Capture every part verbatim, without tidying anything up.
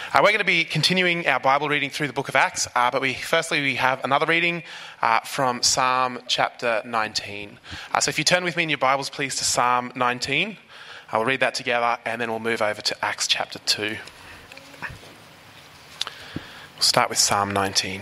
Uh, we're going to be continuing our Bible reading through the book of Acts, uh, but we firstly we have another reading uh, from Psalm chapter nineteen. Uh, so if you turn with me in your Bibles, please, to Psalm nineteen. I will read that together, and then we'll move over to Acts chapter two. We'll start with Psalm nineteen.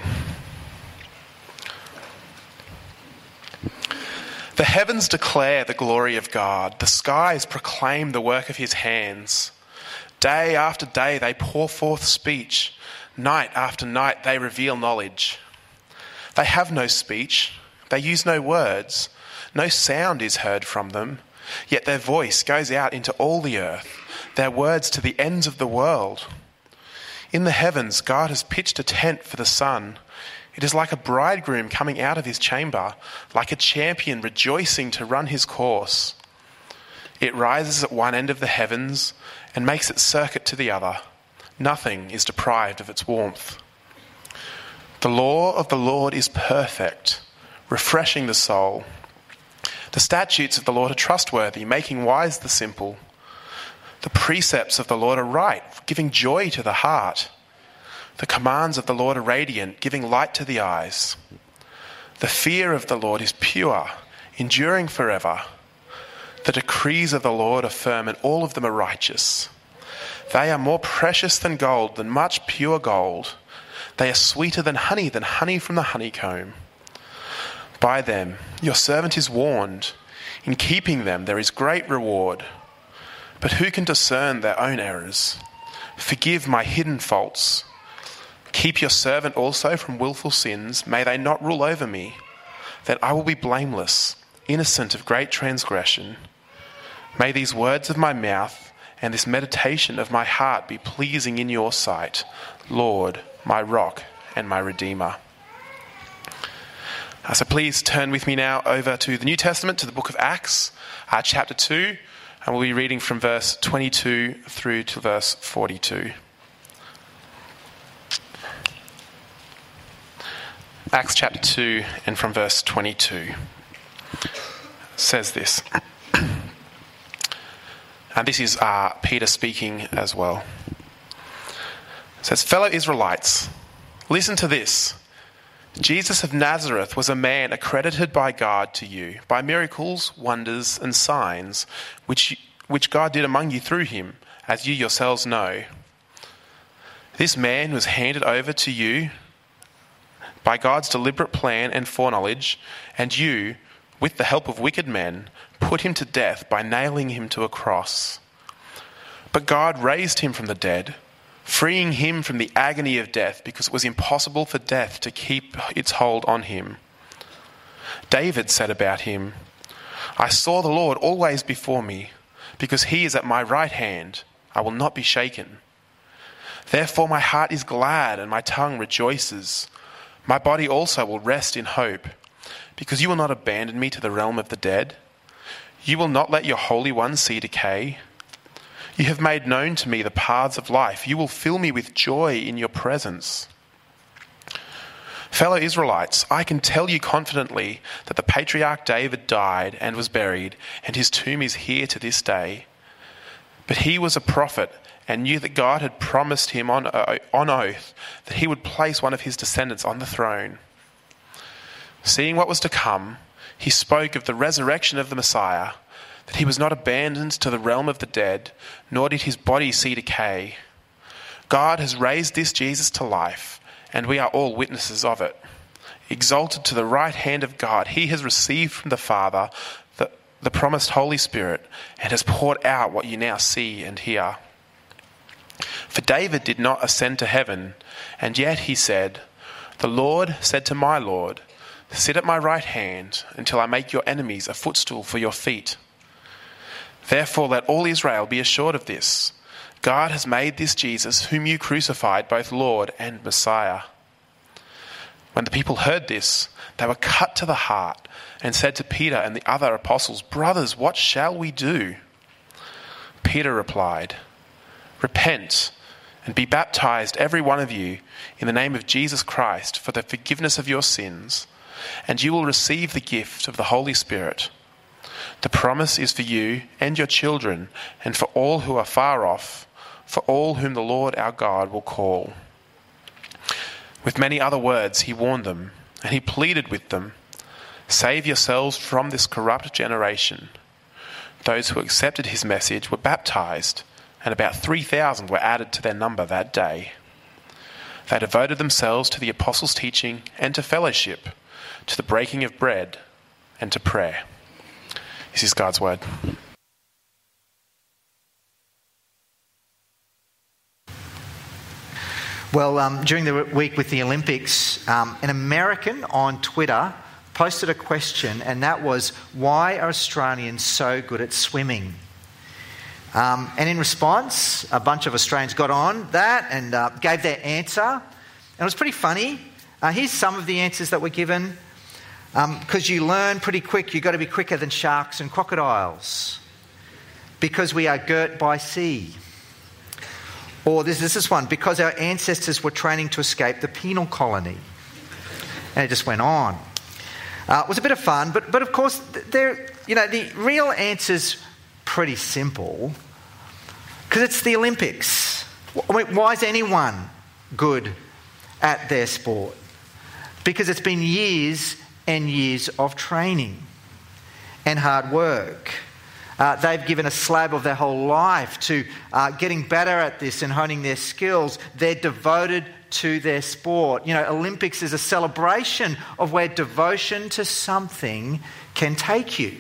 The heavens declare the glory of God. The skies proclaim the work of his hands. Day after day they pour forth speech. Night after night they reveal knowledge. They have no speech. They use no words. No sound is heard from them. Yet their voice goes out into all the earth, their words to the ends of the world. In the heavens God has pitched a tent for the sun. It is like a bridegroom coming out of his chamber, like a champion rejoicing to run his course. It rises at one end of the heavens and makes its circuit to the other. Nothing is deprived of its warmth. The law of the Lord is perfect, refreshing the soul. The statutes of the Lord are trustworthy, making wise the simple. The precepts of the Lord are right, giving joy to the heart. The commands of the Lord are radiant, giving light to the eyes. The fear of the Lord is pure, enduring forever. The decrees of the Lord are firm, and all of them are righteous. They are more precious than gold, than much pure gold. They are sweeter than honey, than honey from the honeycomb. By them your servant is warned. In keeping them there is great reward. But who can discern their own errors? Forgive my hidden faults. Keep your servant also from willful sins. May they not rule over me, that I will be blameless, innocent of great transgression. May these words of my mouth and this meditation of my heart be pleasing in your sight, Lord, my rock and my redeemer. Uh, so please turn with me now over to the New Testament, to the book of Acts, uh, chapter two, and we'll be reading from verse twenty-two through to verse forty-two. Acts chapter two, and from verse twenty-two, says this. And this is uh, Peter speaking as well. It says, "Fellow Israelites, listen to this. Jesus of Nazareth was a man accredited by God to you by miracles, wonders, and signs, which, which God did among you through him, as you yourselves know. This man was handed over to you by God's deliberate plan and foreknowledge, and you, with the help of wicked men, put him to death by nailing him to a cross. But God raised him from the dead, freeing him from the agony of death, because it was impossible for death to keep its hold on him. David said about him, 'I saw the Lord always before me, because he is at my right hand. I will not be shaken. Therefore my heart is glad and my tongue rejoices. My body also will rest in hope, because you will not abandon me to the realm of the dead. You will not let your Holy One see decay. You have made known to me the paths of life. You will fill me with joy in your presence.' Fellow Israelites, I can tell you confidently that the patriarch David died and was buried, and his tomb is here to this day. But he was a prophet and knew that God had promised him on, on oath that he would place one of his descendants on the throne. Seeing what was to come, he spoke of the resurrection of the Messiah, that he was not abandoned to the realm of the dead, nor did his body see decay. God has raised this Jesus to life, and we are all witnesses of it. Exalted to the right hand of God, he has received from the Father the, the promised Holy Spirit, and has poured out what you now see and hear. For David did not ascend to heaven, and yet he said, 'The Lord said to my Lord, sit at my right hand until I make your enemies a footstool for your feet.' Therefore let all Israel be assured of this. God has made this Jesus, whom you crucified, both Lord and Messiah." When the people heard this, they were cut to the heart and said to Peter and the other apostles, "Brothers, what shall we do?" Peter replied, "Repent and be baptized, every one of you, in the name of Jesus Christ for the forgiveness of your sins, and you will receive the gift of the Holy Spirit. The promise is for you and your children, and for all who are far off, for all whom the Lord our God will call." With many other words he warned them, and he pleaded with them, "Save yourselves from this corrupt generation." Those who accepted his message were baptized, and about three thousand were added to their number that day. They devoted themselves to the apostles' teaching and to fellowship, to the breaking of bread and to prayer. This is God's word. Well, um, during the week with the Olympics, um, an American on Twitter posted a question, and that was, "Why are Australians so good at swimming?" Um, and in response, a bunch of Australians got on that and uh, gave their answer. And it was pretty funny. Uh, here's some of the answers that were given. Because um, you learn pretty quick, you've got to be quicker than sharks and crocodiles. Because we are girt by sea. Or this, this is one, because our ancestors were training to escape the penal colony. And it just went on. Uh, it was a bit of fun, but but of course, there, you know, the real answer's pretty simple. Because it's the Olympics. Why is anyone good at their sport? Because it's been years and years of training and hard work. Uh, they've given a slab of their whole life to uh, getting better at this and honing their skills. They're devoted to their sport. You know, Olympics is a celebration of where devotion to something can take you.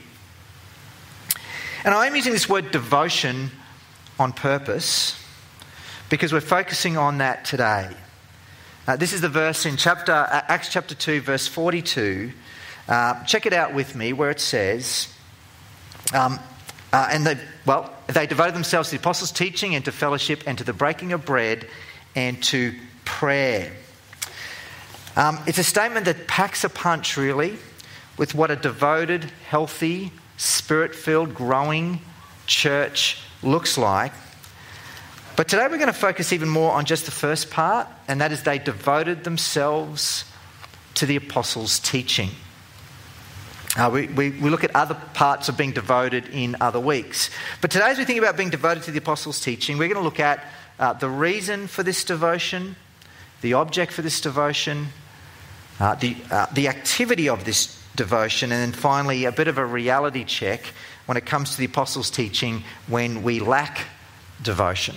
And I'm using this word devotion on purpose because we're focusing on that today. Uh, this is the verse in chapter uh, Acts chapter two, verse forty-two. Uh, check it out with me, where it says, um, uh, and they, well, they devoted themselves to the apostles' teaching and to fellowship and to the breaking of bread and to prayer. Um, it's a statement that packs a punch, really, with what a devoted, healthy, spirit-filled, growing church looks like. But today we're going to focus even more on just the first part, and that is they devoted themselves to the apostles' teaching. Uh, we, we, we look at other parts of being devoted in other weeks. But today, as we think about being devoted to the apostles' teaching, we're going to look at uh, the reason for this devotion, the object for this devotion, uh, the, uh, the activity of this devotion, and then finally a bit of a reality check when it comes to the apostles' teaching when we lack devotion.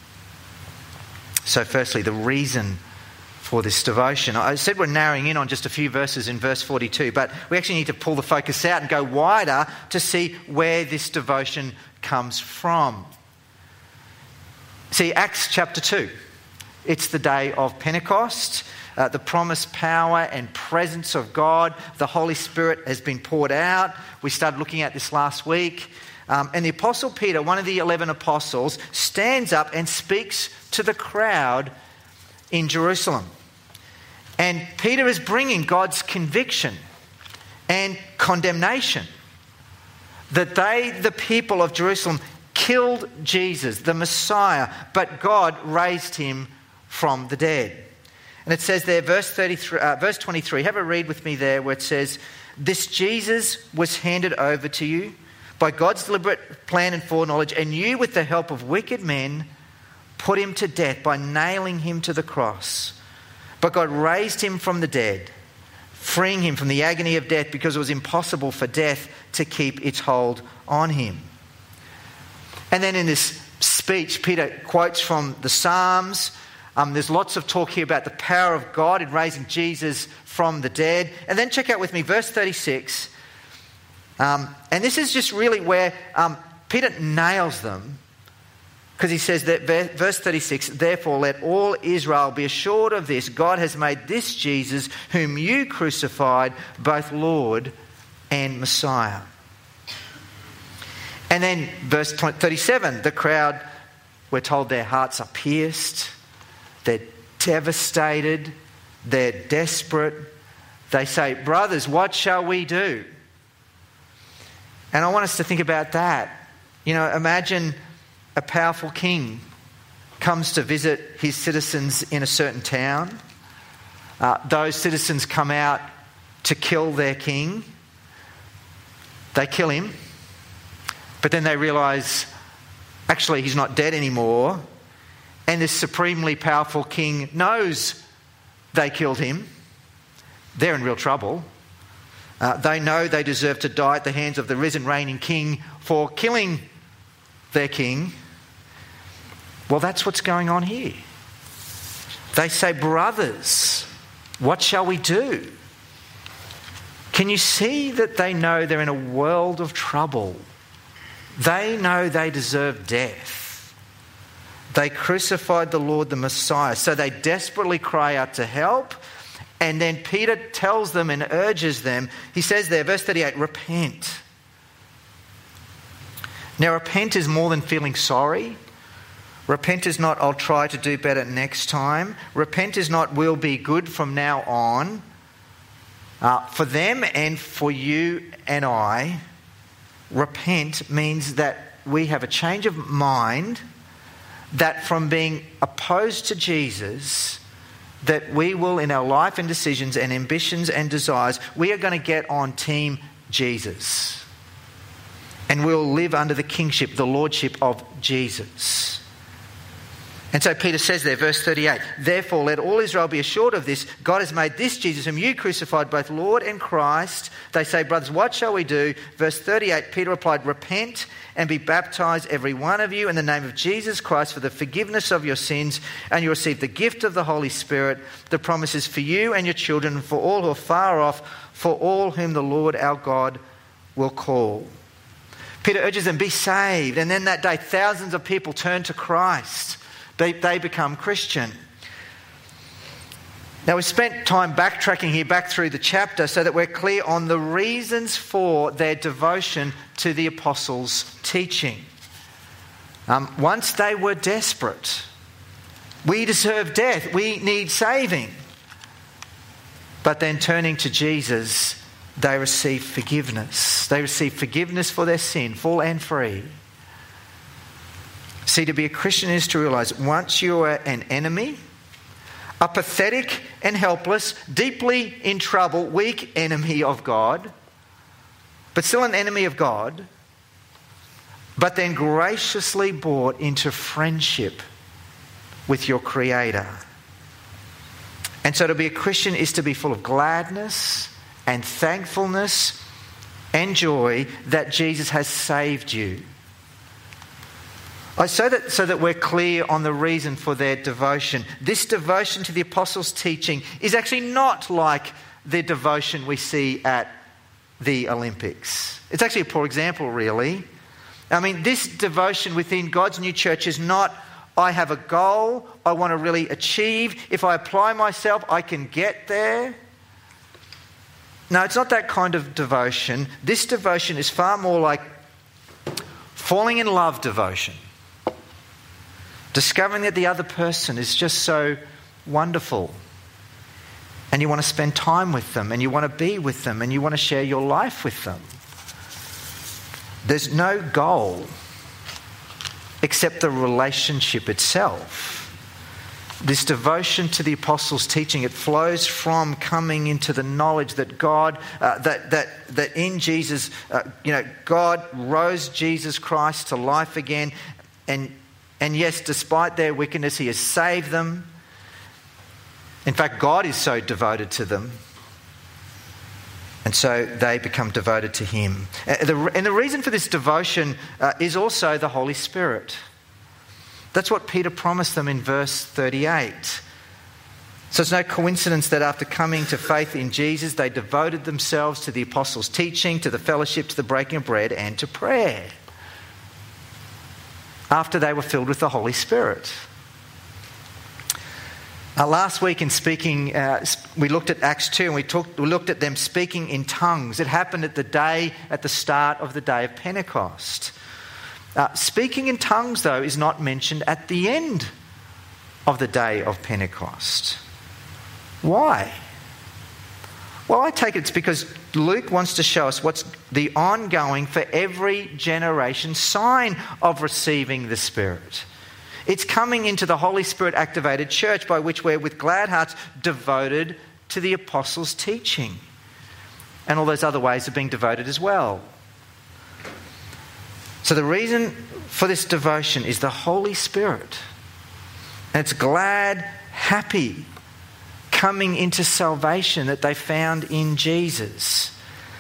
So firstly, the reason for this devotion. I said we're narrowing in on just a few verses in verse forty-two, but we actually need to pull the focus out and go wider to see where this devotion comes from. See, Acts chapter two. It's the day of Pentecost. Uh, the promised power and presence of God. The Holy Spirit has been poured out. We started looking at this last week. Um, and the Apostle Peter, one of the eleven apostles, stands up and speaks to the crowd in Jerusalem. And Peter is bringing God's conviction and condemnation that they, the people of Jerusalem, killed Jesus, the Messiah, but God raised him from the dead. And it says there, verse thirty-three, uh, verse twenty-three, have a read with me there, where it says, "This Jesus was handed over to you by God's deliberate plan and foreknowledge, and you, with the help of wicked men, put him to death by nailing him to the cross. But God raised him from the dead, freeing him from the agony of death, because it was impossible for death to keep its hold on him." And then in this speech, Peter quotes from the Psalms. Um, there's lots of talk here about the power of God in raising Jesus from the dead. And then check out with me verse thirty-six. Um, and this is just really where um, Peter nails them. Because he says that, verse thirty-six, "Therefore let all Israel be assured of this, God has made this Jesus, whom you crucified, both Lord and Messiah." And then verse thirty-seven, the crowd, we're told their hearts are pierced, they're devastated, they're desperate. They say, "Brothers, what shall we do?" And I want us to think about that. You know, imagine a powerful king comes to visit his citizens in a certain town. Uh, those citizens come out to kill their king. They kill him. But then they realise, actually, he's not dead anymore. And this supremely powerful king knows they killed him. They're in real trouble. Uh, they know they deserve to die at the hands of the risen reigning king for killing their king. Well, that's what's going on here. They say, brothers, what shall we do? Can you see that they know they're in a world of trouble? They know they deserve death. They crucified the Lord, the Messiah. So they desperately cry out to help. And then Peter tells them and urges them. He says there, verse thirty-eight, repent. Now, repent is more than feeling sorry. Repent is not, I'll try to do better next time. Repent is not, we'll be good from now on. Uh, for them and for you and I, repent means that we have a change of mind, that from being opposed to Jesus, that we will, in our life and decisions and ambitions and desires, we are going to get on team Jesus. And we'll live under the kingship, the lordship of Jesus. And so Peter says there, verse thirty-eight, therefore let all Israel be assured of this, God has made this Jesus whom you crucified both Lord and Christ. They say, brothers, what shall we do? Verse thirty-eight, Peter replied, repent and be baptized every one of you in the name of Jesus Christ for the forgiveness of your sins, and you receive the gift of the Holy Spirit. The promise is for you and your children, for all who are far off, for all whom the Lord our God will call. Peter urges them, be saved. And then that day, thousands of people turn to Christ. They, they become Christian. Now, we've spent time backtracking here back through the chapter so that we're clear on the reasons for their devotion to the apostles' teaching. Um, once they were desperate. We deserve death. We need saving. But then turning to Jesus, they receive forgiveness. They receive forgiveness for their sin, full and free. See, to be a Christian is to realise once you are an enemy, a pathetic and helpless, deeply in trouble, weak enemy of God, but still an enemy of God, but then graciously brought into friendship with your Creator. And so to be a Christian is to be full of gladness and thankfulness and joy that Jesus has saved you. So that, so that we're clear on the reason for their devotion. This devotion to the apostles' teaching is actually not like the devotion we see at the Olympics. It's actually a poor example, really. I mean, this devotion within God's new church is not, I have a goal I want to really achieve. If I apply myself, I can get there. No, it's not that kind of devotion. This devotion is far more like falling in love devotion. Discovering that the other person is just so wonderful. And you want to spend time with them, and you want to be with them, and you want to share your life with them. There's no goal except the relationship itself. This devotion to the apostles' teaching, it flows from coming into the knowledge that God, uh, that that that in Jesus, uh, you know, God rose Jesus Christ to life again, and and yes, despite their wickedness, He has saved them. In fact, God is so devoted to them, and so they become devoted to Him. And the, and the reason for this devotion uh, is also the Holy Spirit. That's what Peter promised them in verse thirty-eight. So it's no coincidence that after coming to faith in Jesus, they devoted themselves to the apostles' teaching, to the fellowship, to the breaking of bread, and to prayer. After they were filled with the Holy Spirit. Uh, last week in speaking, uh, we looked at Acts two and we, talked, we looked at them speaking in tongues. It happened at the day, at the start of the day of Pentecost. Uh, speaking in tongues, though, is not mentioned at the end of the day of Pentecost. Why? Well, I take it it's because Luke wants to show us what's the ongoing, for every generation, sign of receiving the Spirit. It's coming into the Holy Spirit activated church by which we're with glad hearts devoted to the apostles' teaching. And all those other ways of being devoted as well. So the reason for this devotion is the Holy Spirit. And it's glad, happy, coming into salvation that they found in Jesus.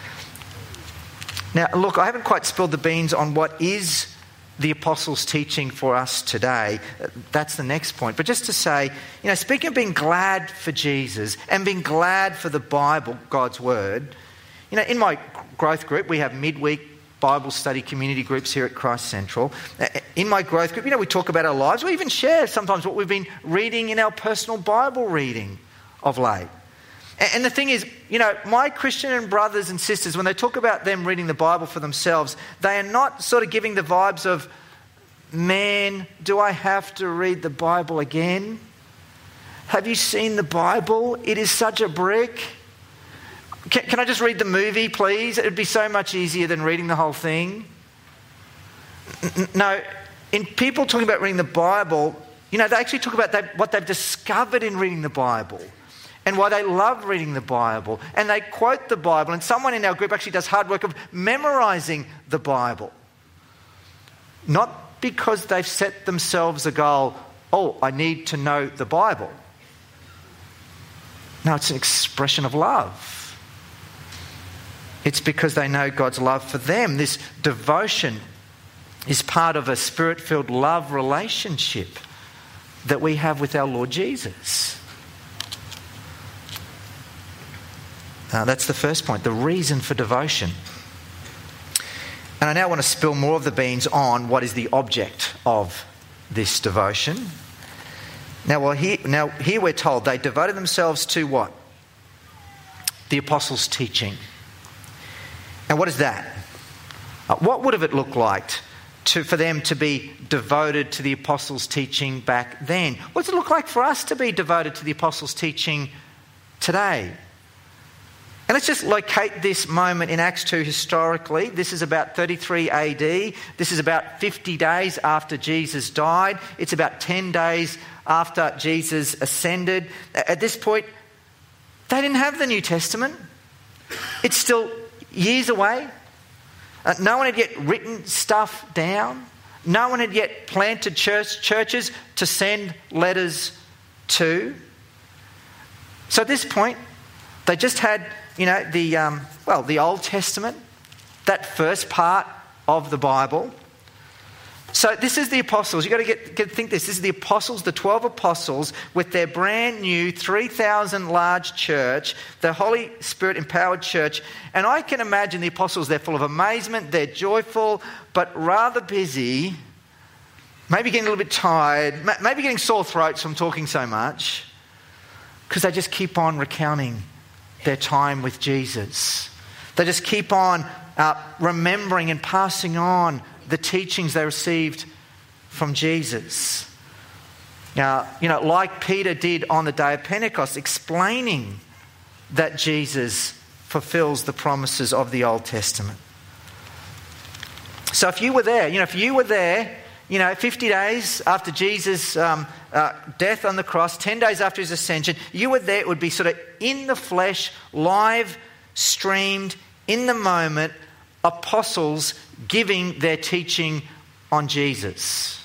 Now, look, I haven't quite spilled the beans on what is the apostles' teaching for us today. That's the next point. But just to say, you know, speaking of being glad for Jesus and being glad for the Bible, God's Word, you know, in my growth group, we have midweek Bible study community groups here at Christ Central. In my growth group, you know, we talk about our lives. We even share sometimes what we've been reading in our personal Bible reading of late. And the thing is, you know, my Christian brothers and sisters, when they talk about them reading the Bible for themselves, they are not sort of giving the vibes of, man, do I have to read the Bible again? Have you seen the Bible? It is such a brick. Can, can I just read the movie, please? It would be so much easier than reading the whole thing. No, in people talking about reading the Bible, you know, they actually talk about that, what they've discovered in reading the Bible and why they love reading the Bible. And they quote the Bible. And someone in our group actually does hard work of memorizing the Bible. Not because they've set themselves a goal, oh, I need to know the Bible. No, it's an expression of love. It's because they know God's love for them. This devotion is part of a spirit-filled love relationship that we have with our Lord Jesus. Uh, that's the first point, the reason for devotion. And I now want to spill more of the beans on what is the object of this devotion. Now, well, here, now here we're told they devoted themselves to what? The apostles' teaching. And what is that? Uh, what would have it looked like to, for them to be devoted to the apostles' teaching back then? What does it look like for us to be devoted to the apostles' teaching today? And let's just locate this moment in Acts two historically. This is about thirty-three A D. This is about fifty days after Jesus died. It's about ten days after Jesus ascended. At this point, they didn't have the New Testament. It's still years away. Uh, no one had yet written stuff down. No one had yet planted church, churches to send letters to. So at this point, they just had, you know, the um, well, the Old Testament, that first part of the Bible. So this is the apostles. You've got to get, get think this. This is the apostles, the twelve apostles, with their brand new three thousand large church, the Holy Spirit empowered church. And I can imagine the apostles, they're full of amazement, they're joyful, but rather busy, maybe getting a little bit tired, maybe getting sore throats from talking so much, because they just keep on recounting their time with Jesus. They just keep on uh, remembering and passing on the teachings they received from Jesus. Now, you know, like Peter did on the day of Pentecost, explaining that Jesus fulfills the promises of the Old Testament. So if you were there, you know, if you were there, you know, fifty days after Jesus' um, uh, death on the cross, ten days after his ascension, you were there, it would be sort of in the flesh, live streamed, in the moment, apostles giving their teaching on Jesus.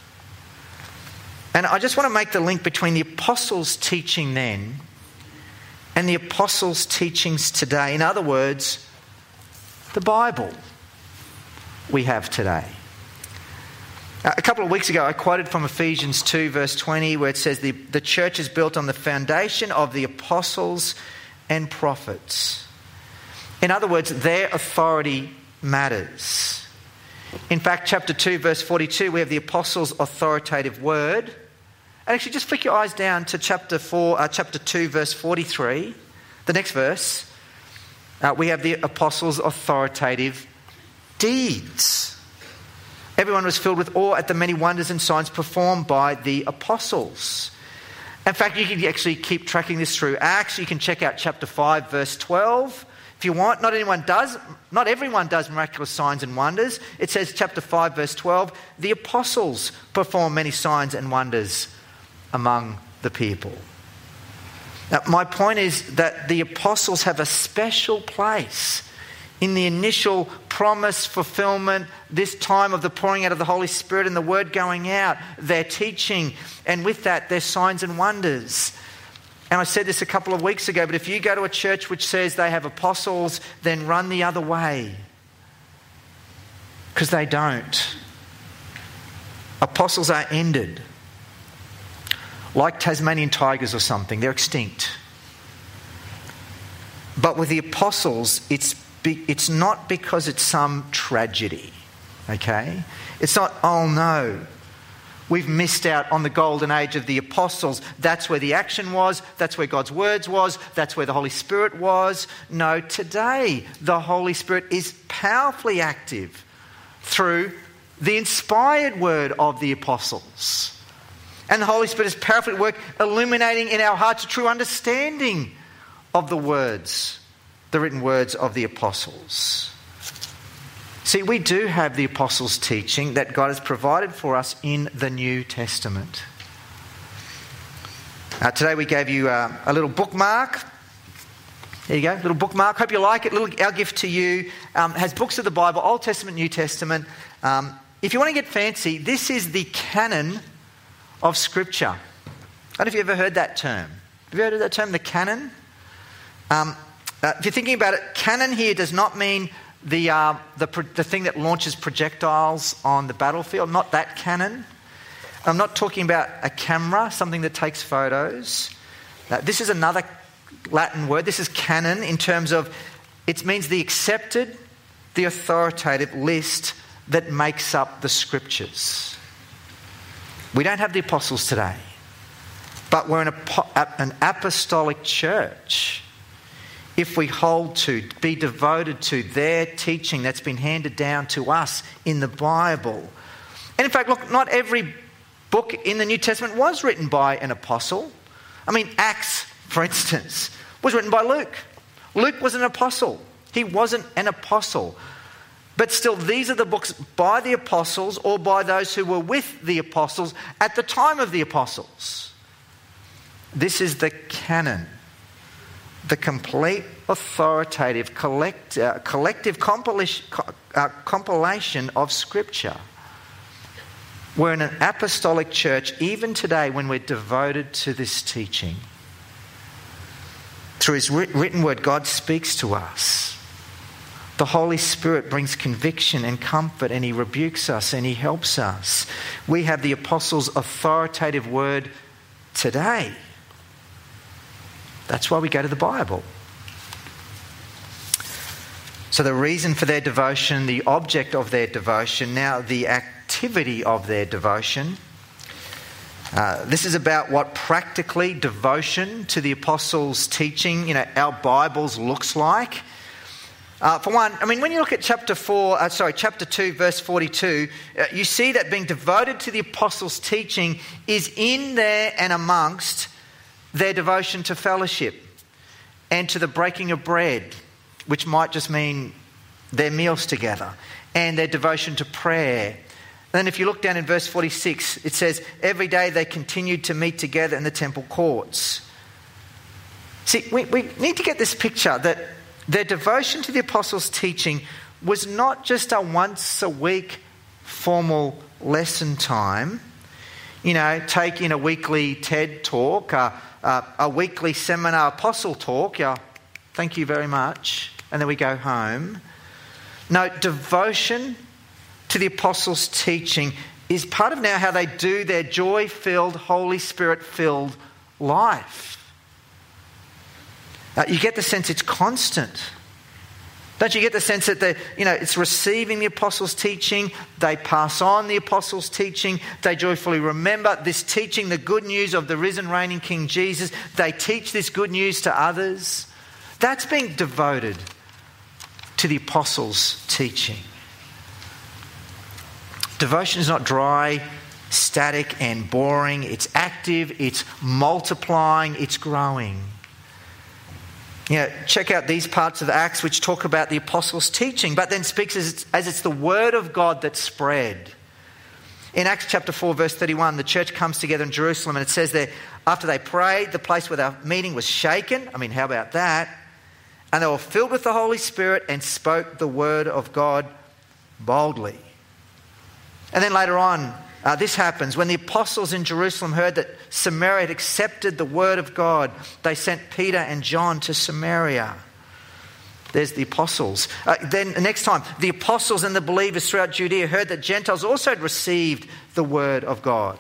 And I just want to make the link between the apostles' teaching then and the apostles' teachings today. In other words, the Bible we have today. A couple of weeks ago, I quoted from Ephesians two, verse twenty, where it says, the, the church is built on the foundation of the apostles and prophets. In other words, their authority matters. In fact, chapter two, verse forty-two, we have the apostles' authoritative word. And actually, just flick your eyes down to chapter four, uh, chapter two, verse forty-three. The next verse, uh, we have the apostles' authoritative deeds. Everyone was filled with awe at the many wonders and signs performed by the apostles. In fact, you can actually keep tracking this through Acts. You can check out chapter five, verse twelve. If you want, not anyone does, not everyone does miraculous signs and wonders. It says, chapter five, verse twelve, the apostles perform many signs and wonders among the people. Now, my point is that the apostles have a special place In the initial promise fulfillment, this time of the pouring out of the Holy Spirit and the word going out, they're teaching, and with that, there's signs and wonders. And I said this a couple of weeks ago, but if you go to a church which says they have apostles, then run the other way. Because they don't. Apostles are ended. Like Tasmanian tigers or something, they're extinct. But with the apostles, it's be, it's not because it's some tragedy, okay? It's not, oh no, we've missed out on the golden age of the apostles. That's where the action was. That's where God's words was. That's where the Holy Spirit was. No, today the Holy Spirit is powerfully active through the inspired word of the apostles. And the Holy Spirit is powerfully at work illuminating in our hearts a true understanding of the words, the written words of the apostles. See, we do have the apostles' teaching that God has provided for us in the New Testament. Uh, today we gave you uh, a little bookmark. There you go, little bookmark. Hope you like it. Little, our gift to you um, has books of the Bible, Old Testament, New Testament. Um, if you want to get fancy, this is the canon of Scripture. I don't know if you've ever heard that term. Have you heard of that term, the canon? Um, uh, if you're thinking about it, canon here does not mean the, uh, the the thing that launches projectiles on the battlefield. Not that canon. I'm not talking about a camera, something that takes photos. Now, this is another Latin word. This is canon in terms of it means the accepted, the authoritative list that makes up the Scriptures. We don't have the apostles today, but we're an, an apostolic church. If we hold to, be devoted to their teaching that's been handed down to us in the Bible. And in fact, look, not every book in the New Testament was written by an apostle. I mean, Acts, for instance, was written by Luke. Luke was an apostle. He wasn't an apostle. But still, these are the books by the apostles or by those who were with the apostles at the time of the apostles. This is the canon, the complete, authoritative, collect, uh, collective compilation, uh, compilation of Scripture. We're in an apostolic church even today when we're devoted to this teaching. Through His written word, God speaks to us. The Holy Spirit brings conviction and comfort, and He rebukes us and He helps us. We have the apostles' authoritative word today. That's why we go to the Bible. So the reason for their devotion, the object of their devotion, now the activity of their devotion. Uh, this is about what practically devotion to the apostles' teaching, you know, our Bibles looks like. Uh, for one, I mean, when you look at chapter four, uh, sorry, chapter two, verse forty-two, uh, you see that being devoted to the apostles' teaching is in there and amongst their devotion to fellowship and to the breaking of bread, which might just mean their meals together, and their devotion to prayer. And then if you look down in verse forty-six, it says, every day they continued to meet together in the temple courts. See, we, we need to get this picture that their devotion to the apostles' teaching was not just a once a week formal lesson time. You know, take in a weekly TED talk, uh, uh, a weekly seminar apostle talk. Yeah, thank you very much. And then we go home. No, devotion to the apostles' teaching is part of now how they do their joy-filled, Holy Spirit-filled life. Uh, you get the sense it's constant. Don't you get the sense that they, you know, it's receiving the apostles' teaching, they pass on the apostles' teaching, they joyfully remember this teaching, the good news of the risen, reigning King Jesus. They teach this good news to others. That's being devoted to the apostles' teaching. Devotion is not dry, static, and boring. It's active, it's multiplying, it's growing. You know, check out these parts of Acts which talk about the apostles' teaching, but then speaks as it's, as it's the word of God that spread. In Acts chapter four, verse thirty-one, the church comes together in Jerusalem, and it says there, after they prayed, the place where they were meeting was shaken. I mean, how about that? And they were filled with the Holy Spirit and spoke the word of God boldly. And then later on, uh, this happens. When the apostles in Jerusalem heard that Samaria had accepted the word of God, they sent Peter and John to Samaria. There's the apostles. Uh, then the next time, the apostles and the believers throughout Judea heard that Gentiles also had received the word of God.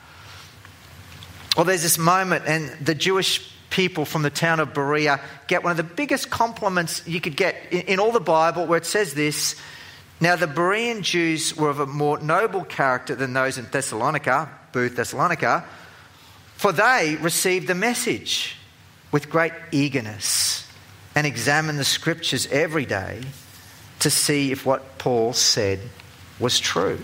Well, there's this moment, and the Jewish people from the town of Berea get one of the biggest compliments you could get in, in all the Bible, where it says this: "Now the Berean Jews were of a more noble character than those in Thessalonica," Boo Thessalonica, "for they received the message with great eagerness and examined the scriptures every day to see if what Paul said was true."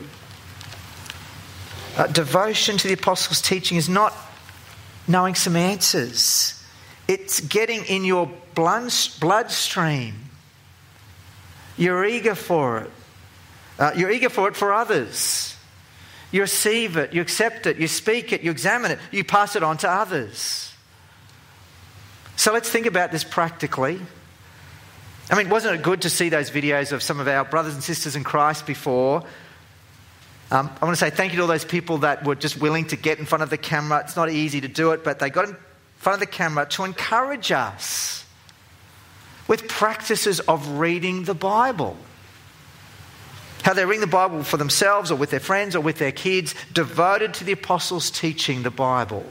Uh, devotion to the apostles' teaching is not knowing some answers. It's getting in your bloodstream. You're eager for it. Uh, you're eager for it for others. You receive it, you accept it, you speak it, you examine it, you pass it on to others. So let's think about this practically. I mean, wasn't it good to see those videos of some of our brothers and sisters in Christ before? Um, I want to say thank you to all those people that were just willing to get in front of the camera. It's not easy to do it, but they got in front of the camera to encourage us with practices of reading the Bible. How they're reading the Bible for themselves or with their friends or with their kids, devoted to the apostles teaching the Bible.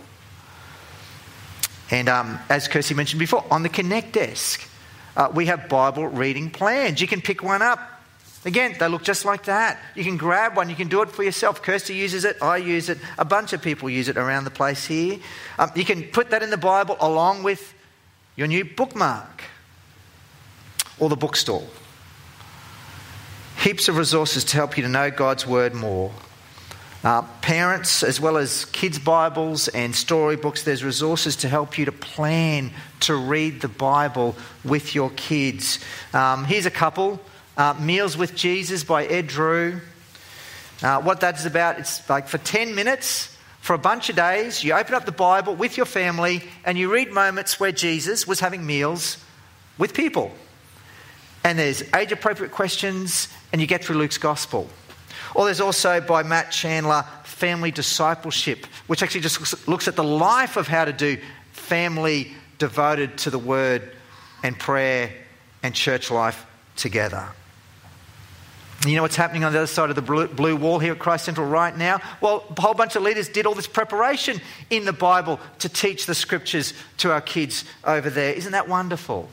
And um, as Kirsty mentioned before, on the Connect desk, uh, we have Bible reading plans. You can pick one up. Again, they look just like that. You can grab one. You can do it for yourself. Kirsty uses it. I use it. A bunch of people use it around the place here. Um, you can put that in the Bible along with your new bookmark or the bookstore. Heaps of resources to help you to know God's word more. Uh, parents, as well as kids' Bibles and storybooks, there's resources to help you to plan to read the Bible with your kids. Um, here's a couple. Uh, Meals with Jesus by Ed Drew. Uh, what that's about, it's like for ten minutes, for a bunch of days, you open up the Bible with your family and you read moments where Jesus was having meals with people. And there's age-appropriate questions and you get through Luke's Gospel. Or there's also by Matt Chandler, Family Discipleship, which actually just looks at the life of how to do family devoted to the Word and prayer and church life together. You know what's happening on the other side of the blue, blue wall here at Christ Central right now? Well, a whole bunch of leaders did all this preparation in the Bible to teach the scriptures to our kids over there. Isn't that wonderful?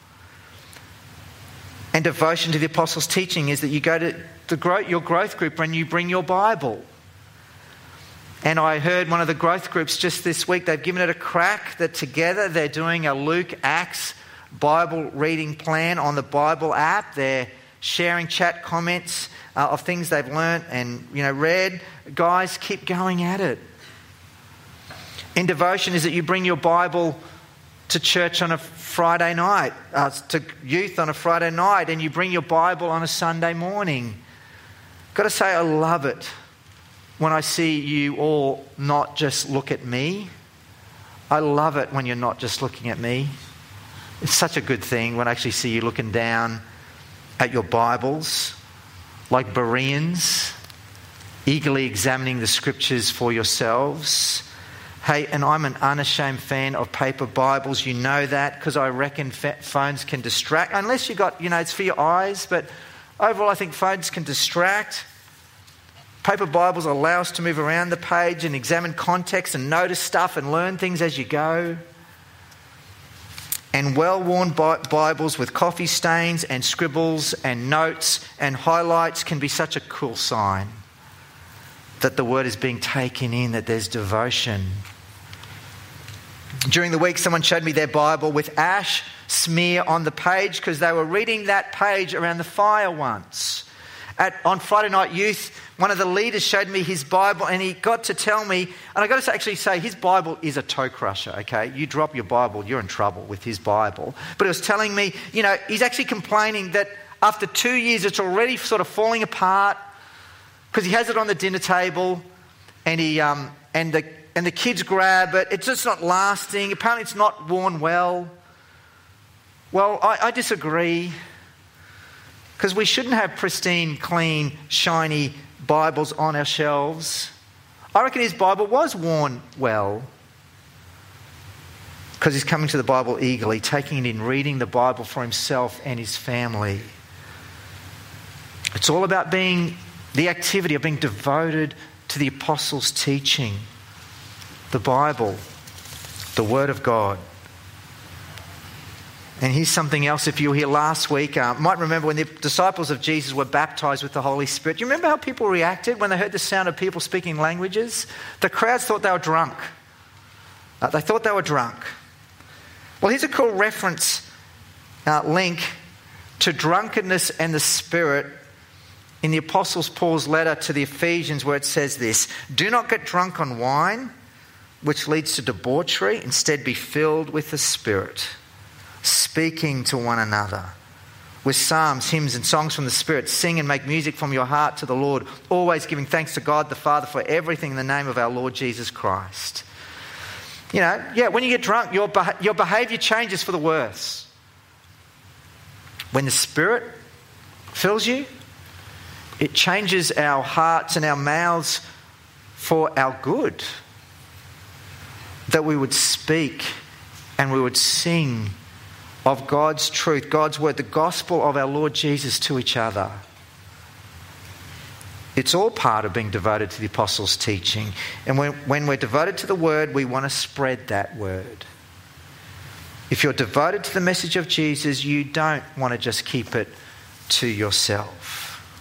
And devotion to the apostles' teaching is that you go to the growth, your growth group and you bring your Bible. And I heard one of the growth groups just this week, they've given it a crack, that together they're doing a Luke Acts Bible reading plan on the Bible app. They're sharing chat comments uh, of things they've learnt and you know read. Guys, keep going at it. In devotion is that you bring your Bible to church on a Friday night, uh, to youth on a Friday night, and you bring your Bible on a Sunday morning. Got to say, I love it when I see you all not just look at me. I love it when you're not just looking at me. It's such a good thing when I actually see you looking down at your Bibles, like Bereans, eagerly examining the scriptures for yourselves. Hey, and I'm an unashamed fan of paper Bibles. You know that, because I reckon fa- phones can distract. Unless you got, you know, it's for your eyes, but overall I think phones can distract. Paper Bibles allow us to move around the page and examine context and notice stuff and learn things as you go. And well-worn Bibles with coffee stains and scribbles and notes and highlights can be such a cool sign that the word is being taken in, that there's devotion. During the week, someone showed me their Bible with ash smear on the page because they were reading that page around the fire once. At, on Friday night youth, one of the leaders showed me his Bible and he got to tell me, and I got to actually say his Bible is a toe crusher, okay? You drop your Bible, you're in trouble with his Bible. But he was telling me, you know, he's actually complaining that after two years it's already sort of falling apart because he has it on the dinner table and he um, and the and the kids grab it. It's just not lasting. Apparently it's not worn well. Well, I, I disagree, because we shouldn't have pristine, clean, shiny Bibles on our shelves. I reckon his Bible was worn well, because he's coming to the Bible eagerly, taking it in, reading the Bible for himself and his family. It's all about being the activity of being devoted to the apostles' teaching, the Bible, the Word of God. And here's something else. If you were here last week, uh, might remember when the disciples of Jesus were baptized with the Holy Spirit. Do you remember how people reacted when they heard the sound of people speaking languages? The crowds thought they were drunk. Uh, they thought they were drunk. Well, here's a cool reference uh, link to drunkenness and the Spirit in the Apostle Paul's letter to the Ephesians, where it says this: "Do not get drunk on wine, which leads to debauchery. Instead, be filled with the Spirit, speaking to one another with psalms, hymns and songs from the Spirit. Sing and make music from your heart to the Lord, always giving thanks to God the Father for everything in the name of our Lord Jesus Christ." You know, yeah, when you get drunk, your, beh- your behaviour changes for the worse. When the Spirit fills you, it changes our hearts and our mouths for our good. That we would speak and we would sing of God's truth, God's word, the gospel of our Lord Jesus to each other. It's all part of being devoted to the apostles' teaching. And when, when we're devoted to the word, we want to spread that word. If you're devoted to the message of Jesus, you don't want to just keep it to yourself.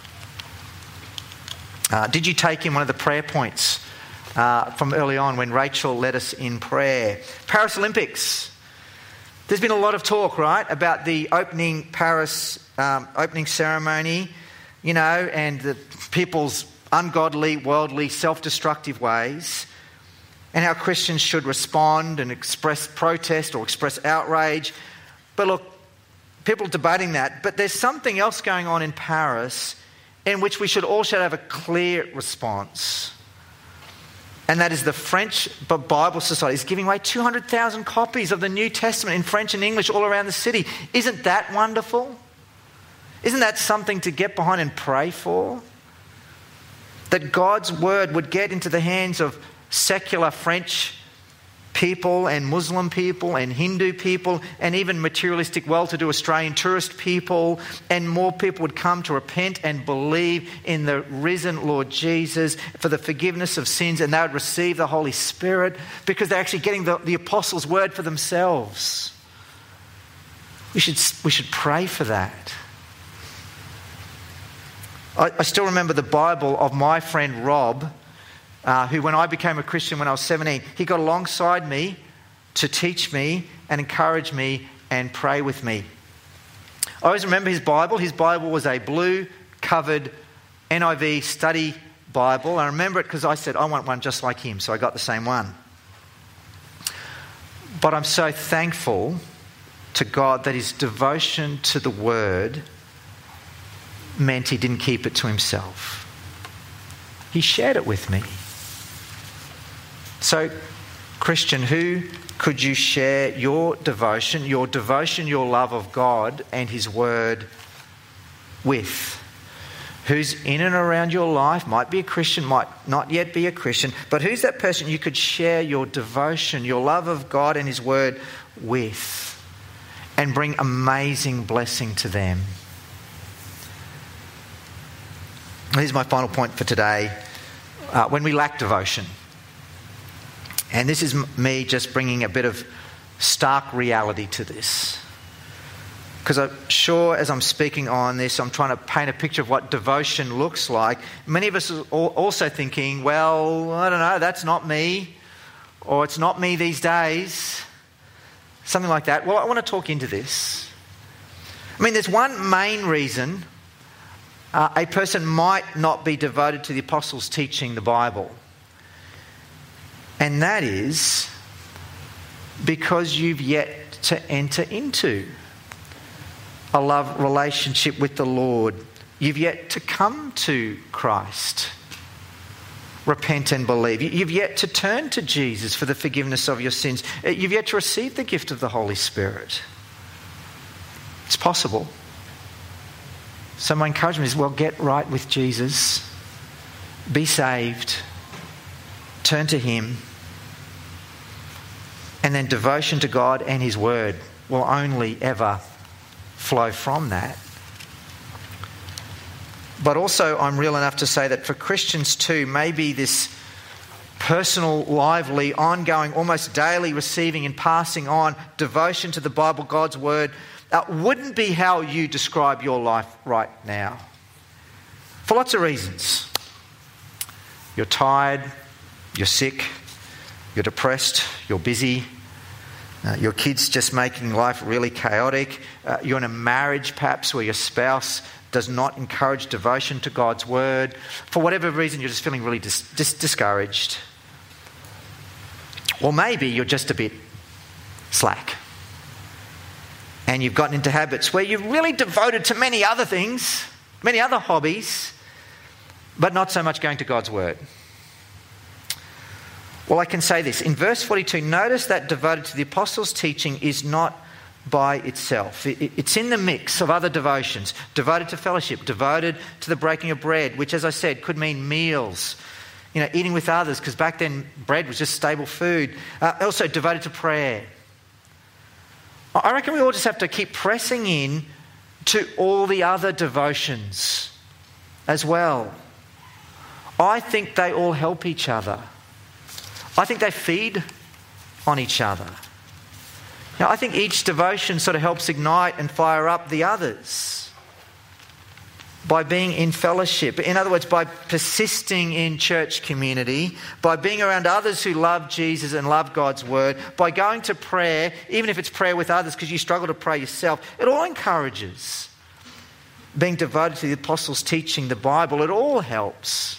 Uh, did you take in one of the prayer points uh, from early on when Rachel led us in prayer? Paris Olympics. There's been a lot of talk, right, about the opening Paris um, opening ceremony, you know, and the people's ungodly, worldly, self-destructive ways, and how Christians should respond and express protest or express outrage. But look, people are debating that, but there's something else going on in Paris in which we should all should have a clear response. And that is the French Bible Society is giving away two hundred thousand copies of the New Testament in French and English all around the city. Isn't that wonderful? Isn't that something to get behind and pray for? That God's word would get into the hands of secular French people and Muslim people and Hindu people and even materialistic, well-to-do Australian tourist people, and more people would come to repent and believe in the risen Lord Jesus for the forgiveness of sins, and they would receive the Holy Spirit because they're actually getting the, the apostles' word for themselves. We should, we should pray for that. I, I still remember the Bible of my friend Rob, Uh, who, when I became a Christian when I was seventeen, he got alongside me to teach me and encourage me and pray with me. I always remember his Bible. His Bible was a blue-covered N I V study Bible. I remember it because I said, I want one just like him, so I got the same one. But I'm so thankful to God that his devotion to the Word meant he didn't keep it to himself. He shared it with me. So, Christian, who could you share your devotion, your devotion, your love of God and his word with? Who's in and around your life, might be a Christian, might not yet be a Christian, but who's that person you could share your devotion, your love of God and his word with, and bring amazing blessing to them? Here's my final point for today. Uh, when we lack devotion, and this is me just bringing a bit of stark reality to this, because I'm sure as I'm speaking on this, I'm trying to paint a picture of what devotion looks like. Many of us are also thinking, well, I don't know, that's not me, or it's not me these days, something like that. Well, I want to talk into this. I mean, there's one main reason uh, a person might not be devoted to the apostles' teaching the Bible. And that is because you've yet to enter into a love relationship with the Lord. You've yet to come to Christ, repent and believe. You've yet to turn to Jesus for the forgiveness of your sins. You've yet to receive the gift of the Holy Spirit. It's possible. So my encouragement is, well, get right with Jesus. Be saved. Turn to him. And then devotion to God and his word will only ever flow from that. But also, I'm real enough to say that for Christians too, maybe this personal, lively, ongoing, almost daily receiving and passing on devotion to the Bible, God's word, uh, wouldn't be how you describe your life right now. For lots of reasons. You're tired, you're sick, you're depressed, you're busy, uh, your kid's just making life really chaotic, uh, you're in a marriage perhaps where your spouse does not encourage devotion to God's word. For whatever reason, you're just feeling really dis- dis- discouraged. Or maybe you're just a bit slack. And you've gotten into habits where you're really devoted to many other things, many other hobbies, but not so much going to God's word. Well, I can say this. In verse forty-two, notice that devoted to the apostles' teaching is not by itself. It's in the mix of other devotions. Devoted to fellowship, devoted to the breaking of bread, which, as I said, could mean meals. You know, eating with others, because back then bread was just stable food. Uh, also devoted to prayer. I reckon we all just have to keep pressing in to all the other devotions as well. I think they all help each other. I think they feed on each other. Now, I think each devotion sort of helps ignite and fire up the others by being in fellowship. In other words, by persisting in church community, by being around others who love Jesus and love God's word, by going to prayer, even if it's prayer with others because you struggle to pray yourself. It all encourages. Being devoted to the apostles' teaching the Bible, it all helps.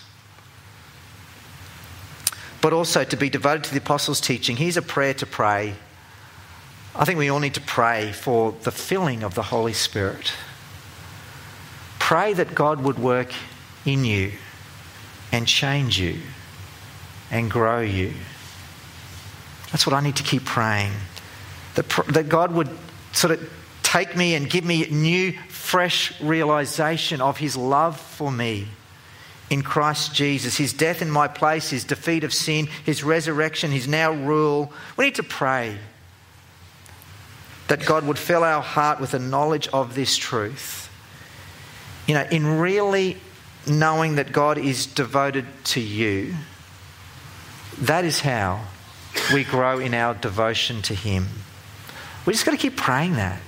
But also to be devoted to the apostles' teaching, here's a prayer to pray. I think we all need to pray for the filling of the Holy Spirit. Pray that God would work in you and change you and grow you. That's what I need to keep praying. That, that God would sort of take me and give me new, fresh realization of his love for me in Christ Jesus, his death in my place, his defeat of sin, his resurrection, his now rule. We need to pray that God would fill our heart with a knowledge of this truth. You know, in really knowing that God is devoted to you, that is how we grow in our devotion to him. We just got to keep praying that.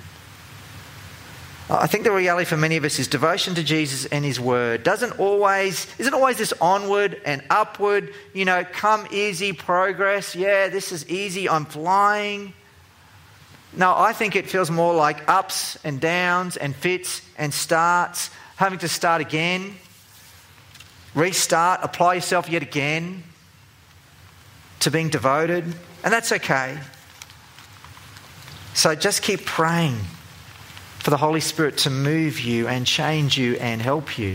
I think the reality for many of us is devotion to Jesus and his word doesn't always, isn't always this onward and upward, you know, come easy progress. Yeah, this is easy, I'm flying. No, I think it feels more like ups and downs and fits and starts, having to start again, restart, apply yourself yet again to being devoted. And that's okay. So just keep praying for the Holy Spirit to move you and change you and help you.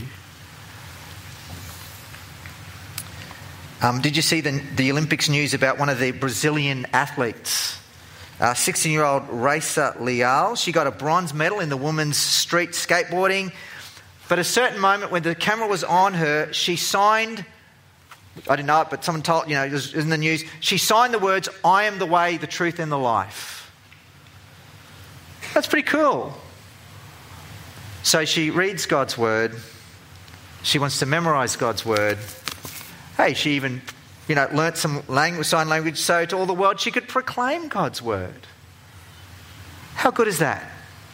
Um, did you see the, the Olympics news about one of the Brazilian athletes? Uh, sixteen-year-old Raíssa Leal. She got a bronze medal in the women's street skateboarding. But at a certain moment when the camera was on her, she signed, I didn't know it, but someone told, you know, it was in the news, she signed the words, "I am the way, the truth and the life." That's pretty cool. So she reads God's word. She wants to memorize God's word. Hey, she even, you know, learnt some language, sign language so to all the world she could proclaim God's word. How good is that?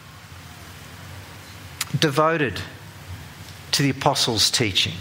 Devoted to the apostles' teaching.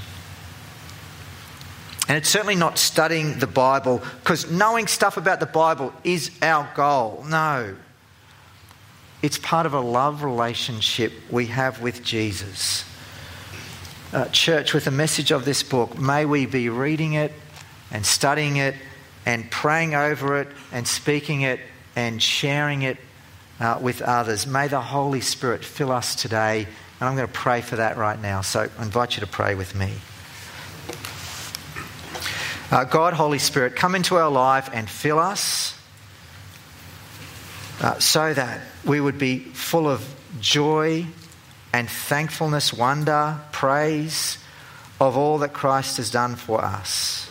And it's certainly not studying the Bible because knowing stuff about the Bible is our goal. No. It's part of a love relationship we have with Jesus. Uh, church, with the message of this book, may we be reading it and studying it and praying over it and speaking it and sharing it uh, with others. May the Holy Spirit fill us today. And I'm going to pray for that right now. So I invite you to pray with me. Uh, God, Holy Spirit, come into our life and fill us. uh, so that we would be full of joy and thankfulness, wonder, praise of all that Christ has done for us.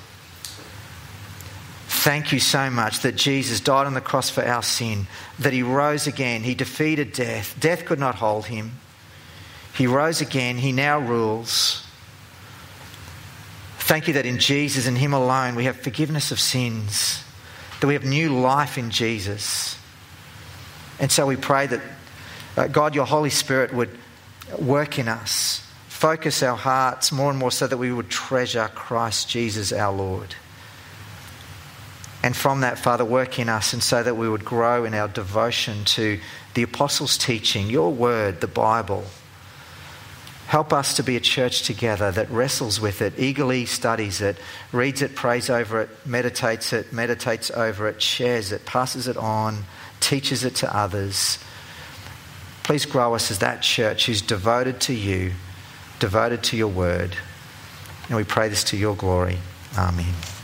Thank you so much that Jesus died on the cross for our sin, that he rose again, he defeated death. Death could not hold him. He rose again, he now rules. Thank you that in Jesus and him alone we have forgiveness of sins, that we have new life in Jesus. And so we pray that uh, God, your Holy Spirit would work in us, focus our hearts more and more so that we would treasure Christ Jesus our Lord. And from that, Father, work in us and so that we would grow in our devotion to the apostles' teaching, your word, the Bible. Help us to be a church together that wrestles with it, eagerly studies it, reads it, prays over it, meditates it, meditates over it, shares it, passes it on, teaches it to others. Please grow us as that church who's devoted to you, devoted to your word. And we pray this to your glory. Amen.